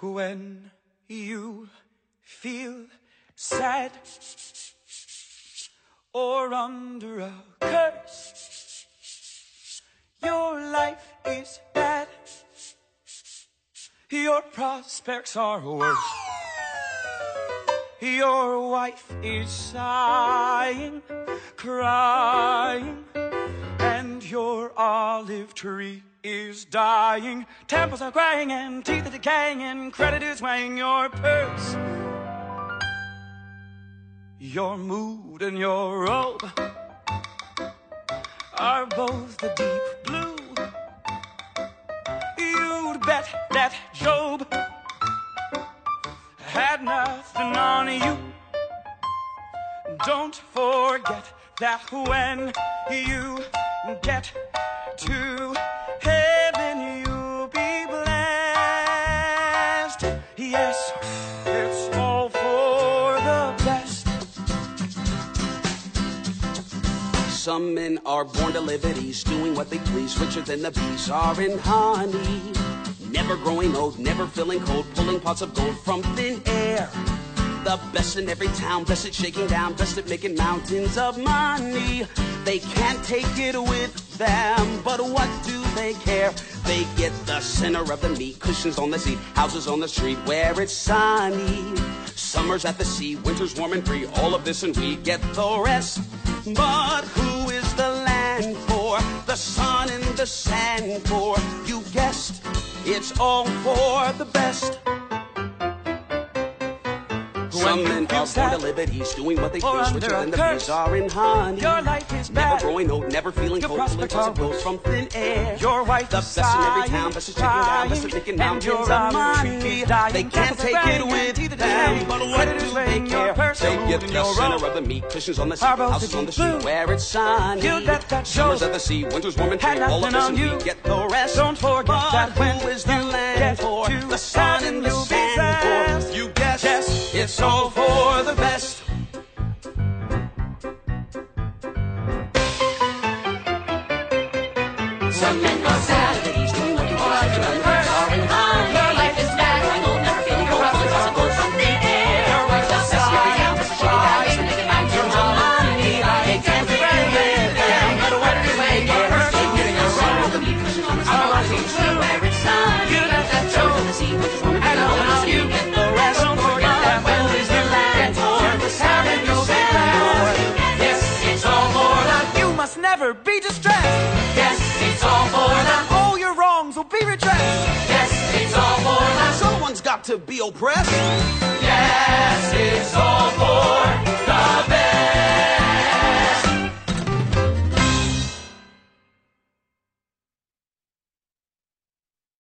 When you feel sad or under a curse, your life is bad, your prospects are worse. Your wife is sighing, crying, and your olive tree is dying. Temples are crying and teeth are decaying and credit is weighing your purse. Your mood and your robe are both the deep blue. You'd bet that Job had nothing on you. Don't forget that when you get to heaven, you'll be blessed. Yes, it's all for the best. Some men are born to live at ease, doing what they please, richer than the bees are in honey. Never growing old, never feeling cold, pulling pots of gold from thin air. The best in every town, best at shaking down, best at making mountains of money. They can't take it with them, but what do they care? They get the center of the meat, cushions on the seat, houses on the street where it's sunny. Summers at the sea, winters warm and free, all of this and we get the rest. But who is the land for? The sun and the sand for? You guessed, it's all for the best. Some men are born to live at ease, doing what they please, richer than the bees are in honey. Your life is never bad, growing old, never feeling cold, pulling pots of gold from thin air. Your wife the best in every town, best at shaking down, best at making mountains of money. They can't take it with them, but what do they care? They get the center of the meat, cushions on the seat, houses on the street where it's sunny. Summers at the sea, winters warm and free, all of this and we get the rest. Don't forget that when who is the land for? The sun and the sand for? You guess, it's all for the best. Some men are sad that he's doing what he wants, and others are in honey. Your life is bad, growing old, never feeling cold, pulling pots of gold from the air. Your wife's the best every town, best at shaking down, best at making mountains of money. They can't take it with them, but what do they care? They get the center of the meat, cushions on the seat, houses on the street where it's sunny. Summers at the sea, winters warm and free, all of this you get the rest. Don't forget that when is the land for? The sun and the sand for? Yes, it's all for the. You must never be distressed. Yes, it's all for the. All your wrongs will be redressed. Yes, it's all for the. Someone's got to be oppressed. Yes, it's all